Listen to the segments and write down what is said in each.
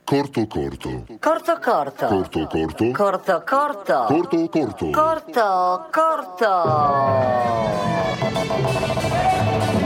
Corto corto. Corto corto. Corto corto. Corto corto. Corto corto. Corto corto.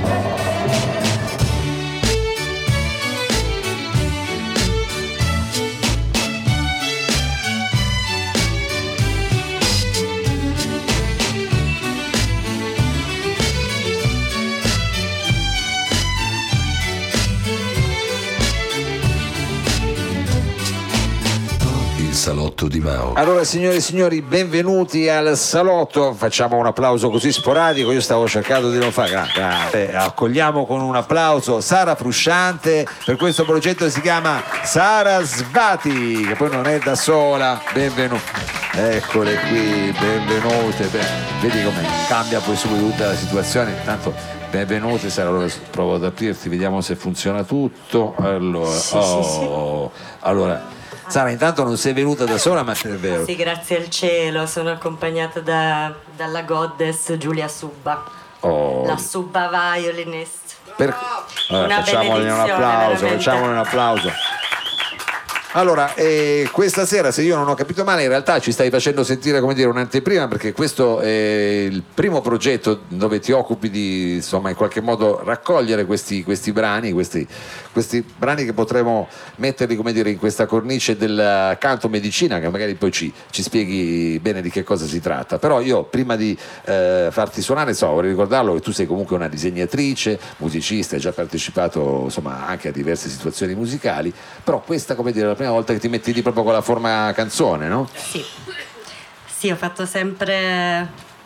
Salotto di Mao. Allora, signore e signori, benvenuti al salotto. Facciamo un applauso così sporadico, io stavo cercando di non fare. Accogliamo con un applauso Sara Frusciante per questo progetto che si chiama Sarasvati, che poi non è da sola. Benvenuti, eccole qui, benvenute. Vedi come cambia poi subito tutta la situazione. Intanto benvenute Sara, allora provo ad aprirti, vediamo se funziona tutto. Allora, sì. Allora Sara, intanto non sei venuta da sola, ma è vero. Sì, grazie al cielo, sono accompagnata dalla goddess Giulia Subba, la Subba violinist. Allora, facciamole un applauso. Allora, questa sera, se io non ho capito male, in realtà ci stai facendo sentire, come dire, un'anteprima, perché questo è il primo progetto dove ti occupi di, insomma, in qualche modo raccogliere questi brani, questi brani che potremo metterli, come dire, in questa cornice del canto medicina, che magari poi ci spieghi bene di che cosa si tratta. Però io, prima di farti suonare, vorrei ricordarlo che tu sei comunque una disegnatrice, musicista, hai già partecipato, insomma, anche a diverse situazioni musicali, però questa, come dire, la prima volta che ti metti lì proprio con la forma canzone, no? Sì, ho fatto sempre,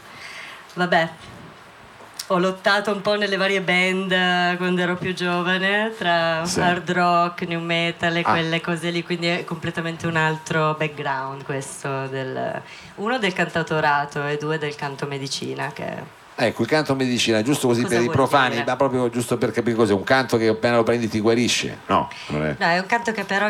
ho lottato un po' nelle varie band quando ero più giovane, tra hard rock, new metal e quelle cose lì, quindi è completamente un altro background questo, uno del cantautorato e due del canto medicina, che... Ecco, il canto medicina, giusto così per i profani, ma proprio giusto per capire cos'è, un canto che appena lo prendi ti guarisce? No, non è. No, è un canto che però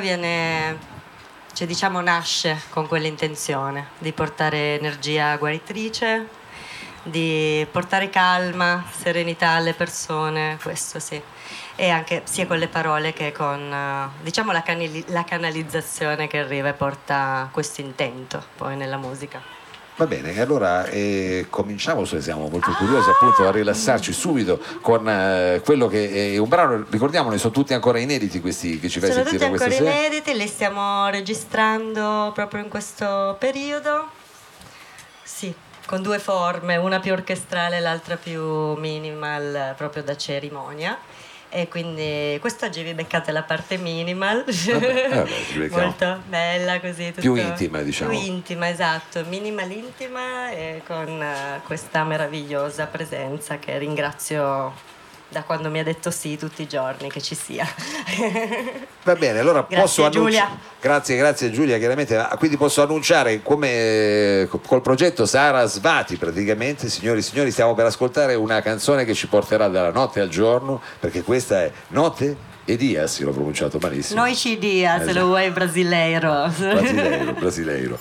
nasce con quell'intenzione di portare energia guaritrice, di portare calma, serenità alle persone, questo sì. E anche sia con le parole che con la canalizzazione che arriva e porta questo intento poi nella musica. Va bene, allora cominciamo, se siamo molto curiosi appunto a rilassarci subito con quello che è un brano, ricordiamone, sono tutti ancora inediti questi che ci fai sentire questa sera. Sono tutti ancora inediti, li stiamo registrando proprio in questo periodo, sì, con due forme, una più orchestrale e l'altra più minimal, proprio da cerimonia. E quindi quest'oggi vi beccate la parte minimal, molto bella così, tutto più intima, diciamo. Più intima, esatto, minimal intima, e con questa meravigliosa presenza che ringrazio da quando mi ha detto sì tutti i giorni che ci sia. Va bene, allora grazie, Giulia. Grazie Giulia, chiaramente. Quindi posso annunciare come col progetto Sarasvati, praticamente, signori e signori, stiamo per ascoltare una canzone che ci porterà dalla notte al giorno, perché questa è Notte e Dias, io l'ho pronunciato malissimo. Noite Dias, esatto. Lo vuoi brasileiro. Brasileiro.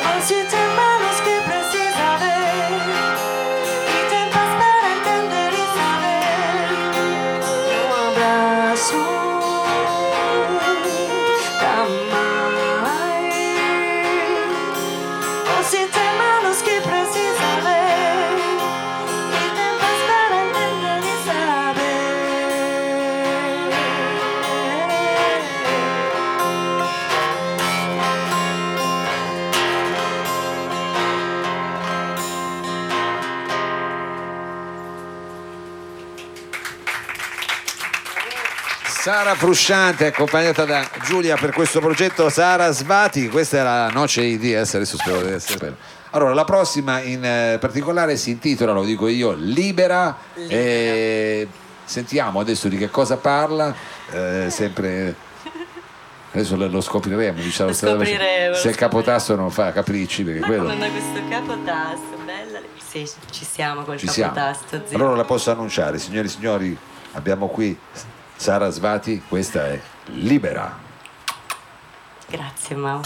Sara Frusciante, accompagnata da Giulia per questo progetto Sarasvati. Questa è la Noce IDS, adesso spero di essere bello. Allora, la prossima in particolare si intitola, lo dico io, Libera. Sentiamo adesso di che cosa parla, sempre... Adesso lo scopriremo, diciamo, se il capotasto non fa capricci, perché quello... Non da questo capotasto, bella. Sì, ci siamo col ci capotasto. Siamo. Allora la posso annunciare, signori e signori, abbiamo qui Sarasvati, questa è Libera. Grazie Mau.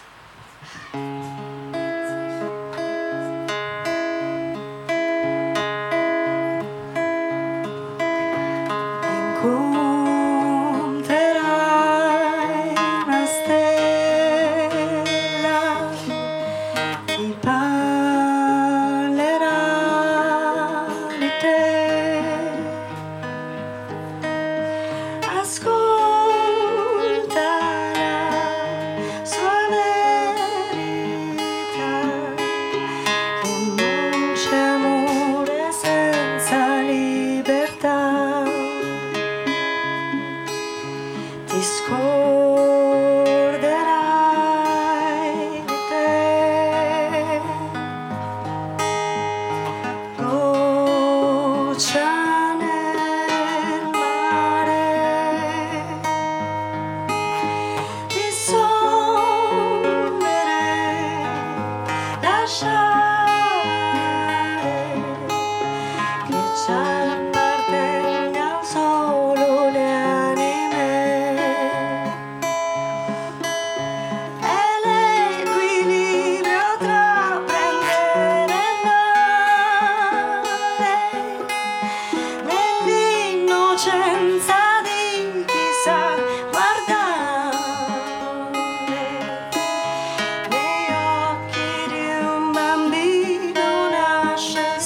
Incontrerai una stella, ti parlerà di te. Ascoltala sua verità, che non c'è amore senza libertà. Ti scorderai di te, goccia nel mare. Ti sommerei, lasciare che ci appartenga solo le anime. E l'equilibrio tra prendere e dare, nell'innocenza di chi sa guardare, negli occhi di un bambino nasce il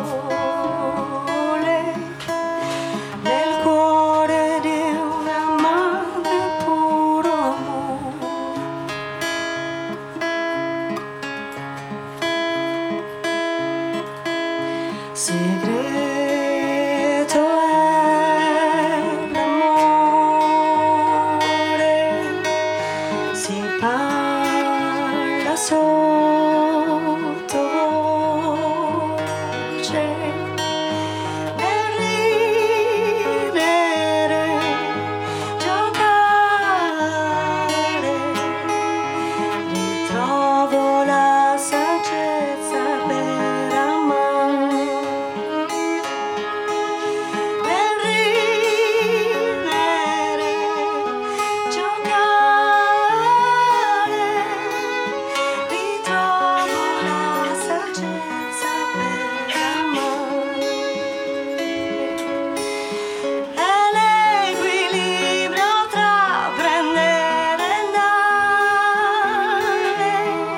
sole, nel cuore di una madre puro amore. Segreto è l'amore, si parla sottovoce, nel ridere, giocare, ritrovo la saggezza per amare. Nel ridere, giocare, ritrovo la saggezza per amare. E l'equilibrio tra prendere e dare,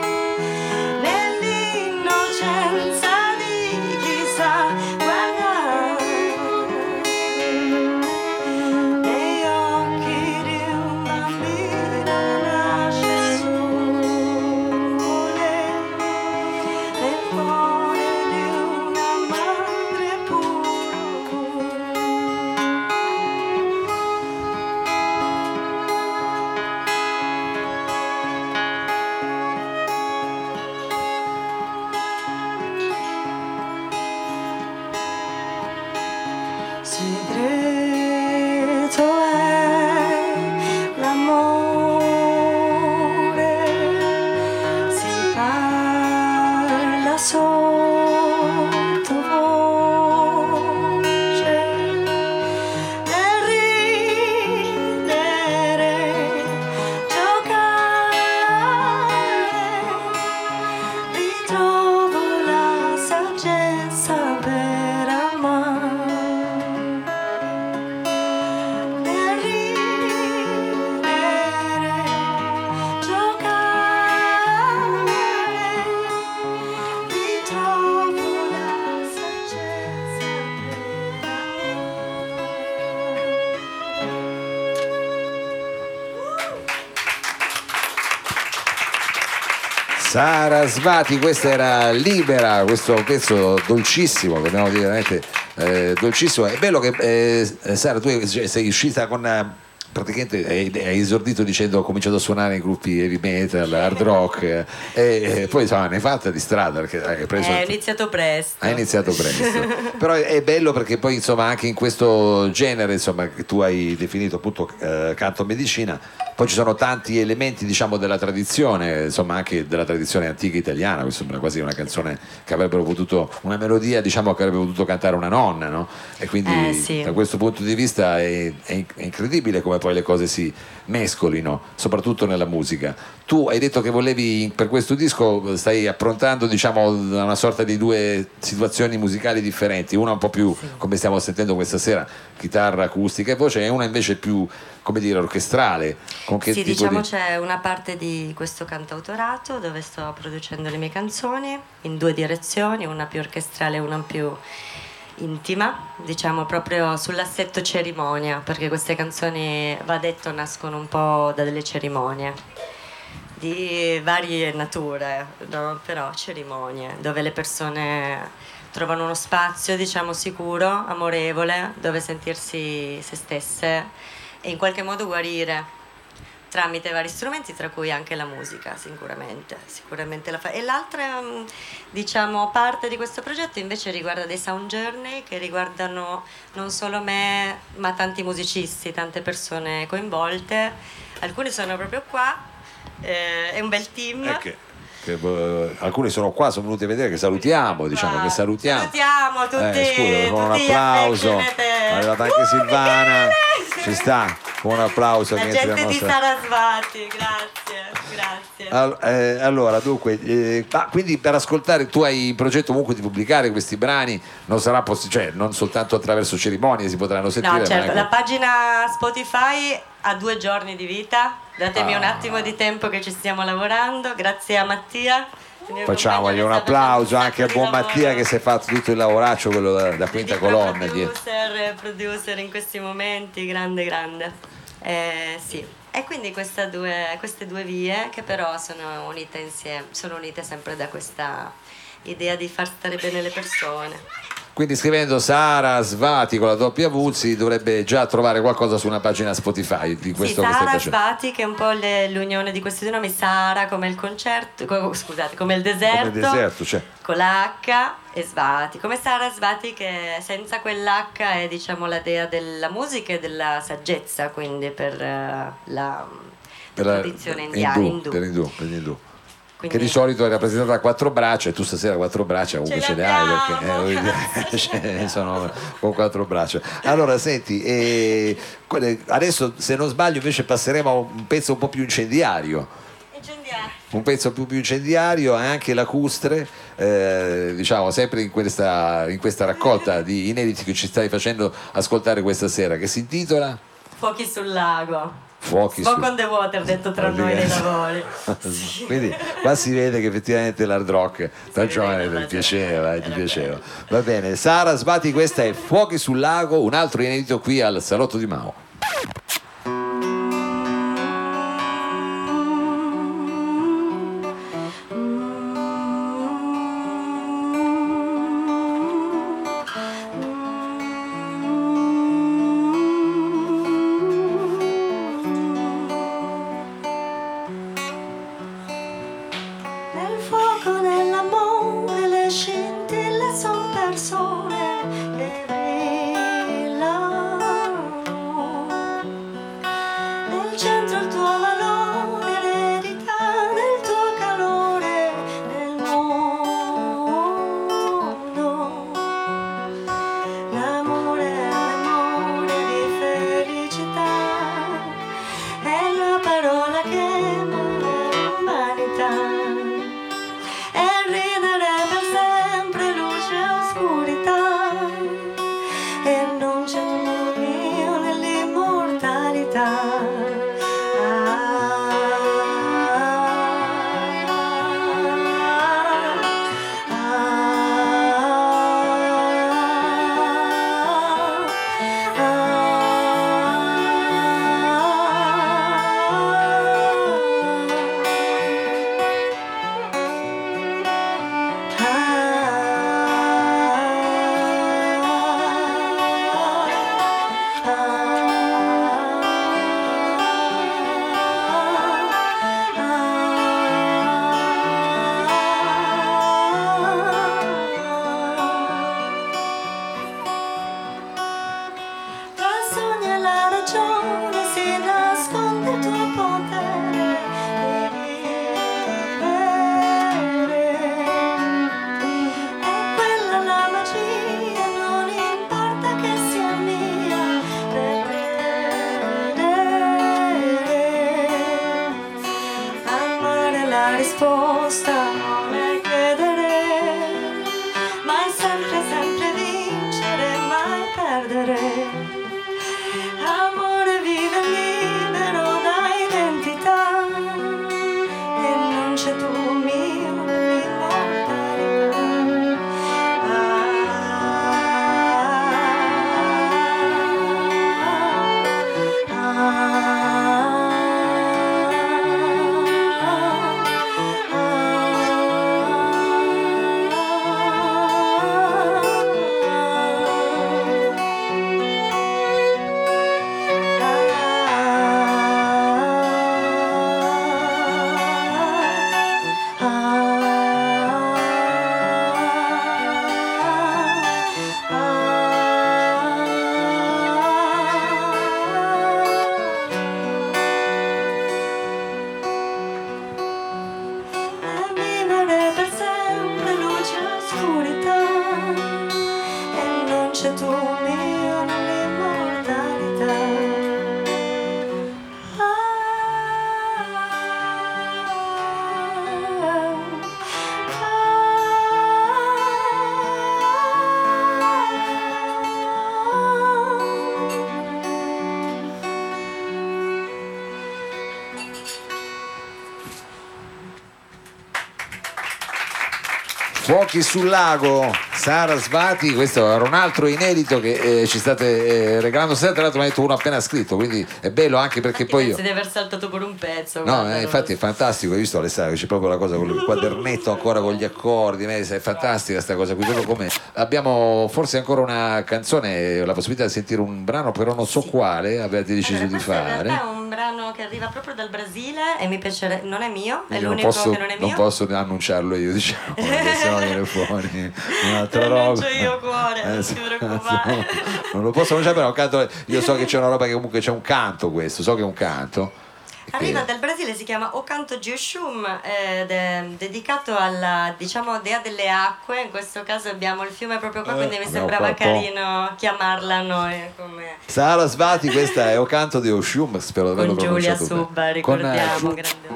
nell'innocenza di chi sa guardare, negli occhi di un bambino nasce il sole, nel cuore di una madre puro. Segreto è l'amore, si parla sottovoce, nel ridere, giocare, Sarasvati, questa era Libera, questo pezzo dolcissimo, dobbiamo dire veramente dolcissimo. È bello che Sara, tu sei uscita con praticamente hai esordito dicendo ho cominciato a suonare in gruppi heavy metal, hard rock e poi insomma ne hai fatta di strada perché hai preso Ho iniziato presto. hai iniziato presto. Però è bello perché poi insomma anche in questo genere insomma che tu hai definito appunto canto medicina, poi ci sono tanti elementi diciamo della tradizione, insomma anche della tradizione antica italiana. Questa sembra quasi una canzone che avrebbero potuto, una melodia diciamo che avrebbe potuto cantare una nonna, no? E quindi sì. da questo punto di vista è incredibile come poi le cose si mescolino, soprattutto nella musica. Tu hai detto che volevi, per questo disco stai approntando diciamo una sorta di due situazioni musicali differenti, una un po' più come stiamo sentendo questa sera, chitarra acustica e voce, e una invece più come dire orchestrale. Con che Sì, tipo diciamo di... c'è una parte di questo cantautorato dove sto producendo le mie canzoni in due direzioni, una più orchestrale e una più intima, diciamo proprio sull'assetto cerimonia, perché queste canzoni, va detto, nascono un po' da delle cerimonie di varie nature, no? Però cerimonie dove le persone trovano uno spazio, diciamo, sicuro, amorevole, dove sentirsi se stesse e in qualche modo guarire tramite vari strumenti, tra cui anche la musica, sicuramente la fa. E l'altra diciamo parte di questo progetto invece riguarda dei sound journey che riguardano non solo me ma tanti musicisti, tante persone coinvolte. Alcuni sono proprio qua, è un bel team. Alcuni sono qua, sono venuti a vedere, che salutiamo, diciamo che salutiamo. Salutiamo tutti, scusa, con un tutti gli applauso. affectionate. È arrivata anche Silvana, ci sta, con un applauso. La che gente entra di nostra... Sarasvati, grazie. Allora, dunque, quindi per ascoltare, tu hai in progetto comunque di pubblicare questi brani, non sarà cioè non soltanto attraverso cerimonie si potranno sentire. No, certo, ma anche... la pagina Spotify ha 2 giorni di vita, datemi un attimo di tempo che ci stiamo lavorando, grazie a Mattia. Facciamogli un applauso anche a buon Mattia che si è fatto tutto il lavoraccio, quello da quinta colonna. Producer in questi momenti, grande. Sì. E quindi queste due vie che però sono unite insieme, sono unite sempre da questa idea di far stare bene le persone. Quindi scrivendo Sarasvati con la doppia V si dovrebbe già trovare qualcosa su una pagina Spotify di questo che stai facendo. Sarasvati, che è un po' l'unione di questi due nomi, Sara come il concerto, scusate, come il deserto, cioè. con la H, e Svati, come Sarasvati, che senza quell'H è diciamo la dea della musica e della saggezza, quindi per la tradizione indiana, indù. Quindi... Che di solito è rappresentata a 4 braccia e tu stasera 4 braccia comunque ce le hai perché sono con 4 braccia. Allora senti, adesso se non sbaglio invece passeremo a un pezzo un po' più incendiario. Un pezzo più incendiario, anche lacustre, diciamo sempre in questa raccolta di inediti che ci stai facendo ascoltare questa sera, che si intitola Fuochi sul lago. Fuochi Smoke on the water, detto tra noi nei lavori. Quindi qua si vede che effettivamente l'hard rock da giovane ti piaceva. Va bene, Sarasvati, questa è Fuochi sul lago, un altro inedito qui al Salotto di Mao. Nel fuoco, nell'amore, le scintille son persone che brillano. Nel centro il tuo valore, l'eredità del tuo calore nel mondo. L'amore è l'amore di felicità, è la parola che muove l'umanità. Fuochi sul lago, Sarasvati, questo era un altro inedito che ci state regalando stasera, tra l'altro mi ha detto uno appena scritto, quindi è bello anche perché poi io... Pensi di aver saltato pure un pezzo. No, guarda, infatti è fantastico, hai visto Alessandro, c'è proprio la cosa con il quadernetto ancora con gli accordi, è fantastica sta cosa qui, proprio come abbiamo forse ancora una canzone, la possibilità di sentire un brano, però non so quale avete deciso di questo in fare. realtà è un brano che arriva proprio dal Brasile e mi piacerebbe, non è mio, è Quindi non l'unico posso, che non è non mio. posso annunciarlo io, diciamo, perché sennò viene fuori un'altra roba. Annuncio io cuore, non ti preoccupare. Non lo posso annunciare, però canto, io so che c'è una roba che comunque c'è un canto questo, so che è un canto. Arriva dal Brasile, si chiama O Canto de Oxum ed è dedicato alla, diciamo, dea delle acque. In questo caso abbiamo il fiume proprio qua, quindi mi abbiamo sembrava qua un po'. carino chiamarla noi come Sarasvati, questa è O Canto di Oshum, spero di averlo con Giulia pronunciato Subba, bene. ricordiamo, grande.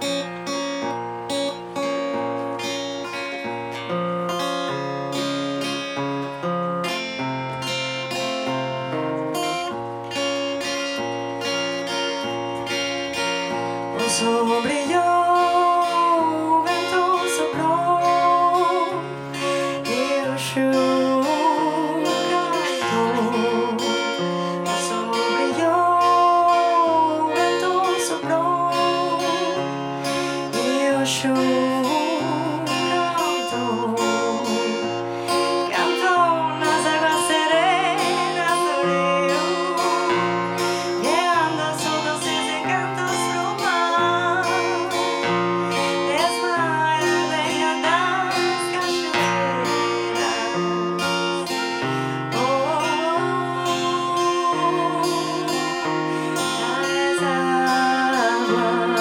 Sobre o vento soprou e o chuva cantou. Sobre o vento soprou e o chuva cantou. Cantou nas águas serenas do rio, guiando sus doces encantos pro mar. Esmaia das cachoeiras. Oh, das águas.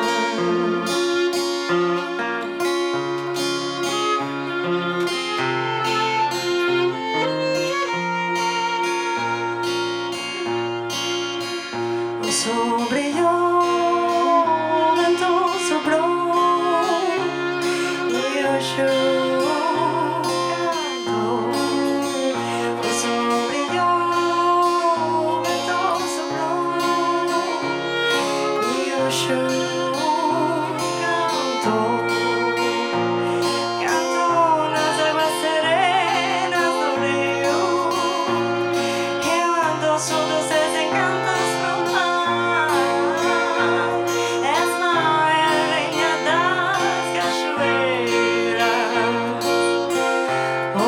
Sobre o vento soprou e o chuva cantou. Sobre o vento soprou e o chuva cantou. Cantou nas águas serenas do rio, relando sus doces encantos pro mar. És Maia, rainha das cachoeiras. Oh,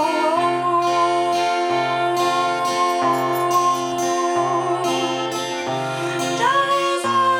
das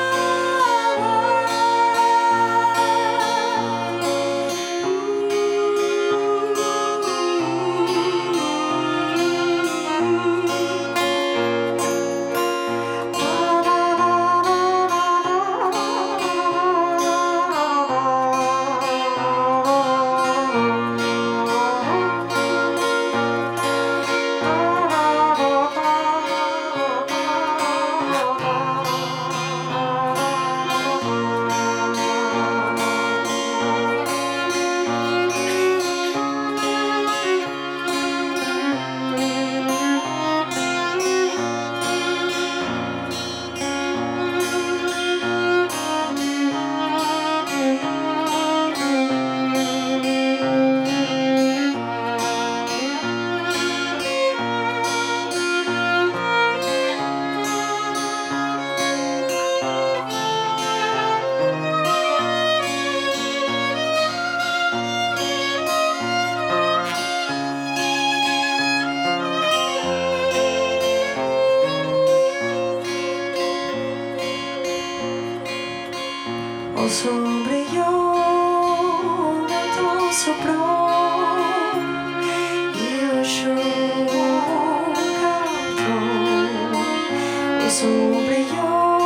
Oh, sobre o vento soprou e o chuva cantou. Oh, sobre o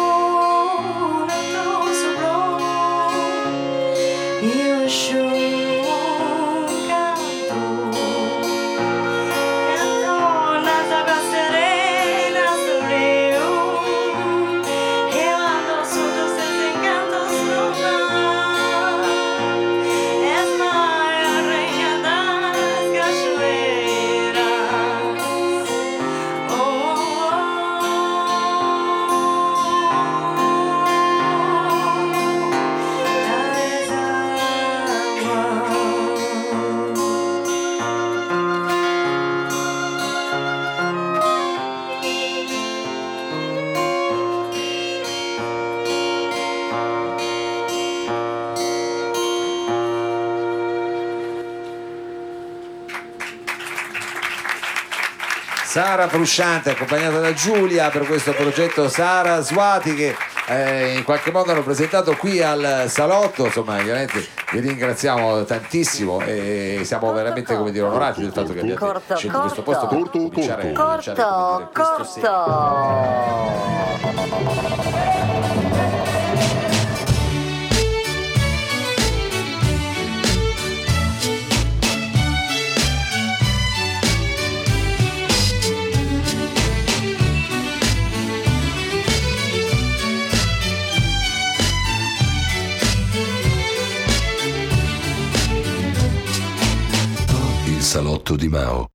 vento soprou e o chuva cantou. Cantou nas águas serenas do rio, relando sus doces encantos pro mar. És Maia, Sara Frusciante accompagnata da Giulia per questo progetto Saraswati che in qualche modo hanno presentato qui al salotto. Insomma, chiaramente vi ringraziamo tantissimo e siamo veramente, come dire, onorati del fatto che abbiate scelto questo posto per cominciare Corto, questo segno. Il salotto di Mao.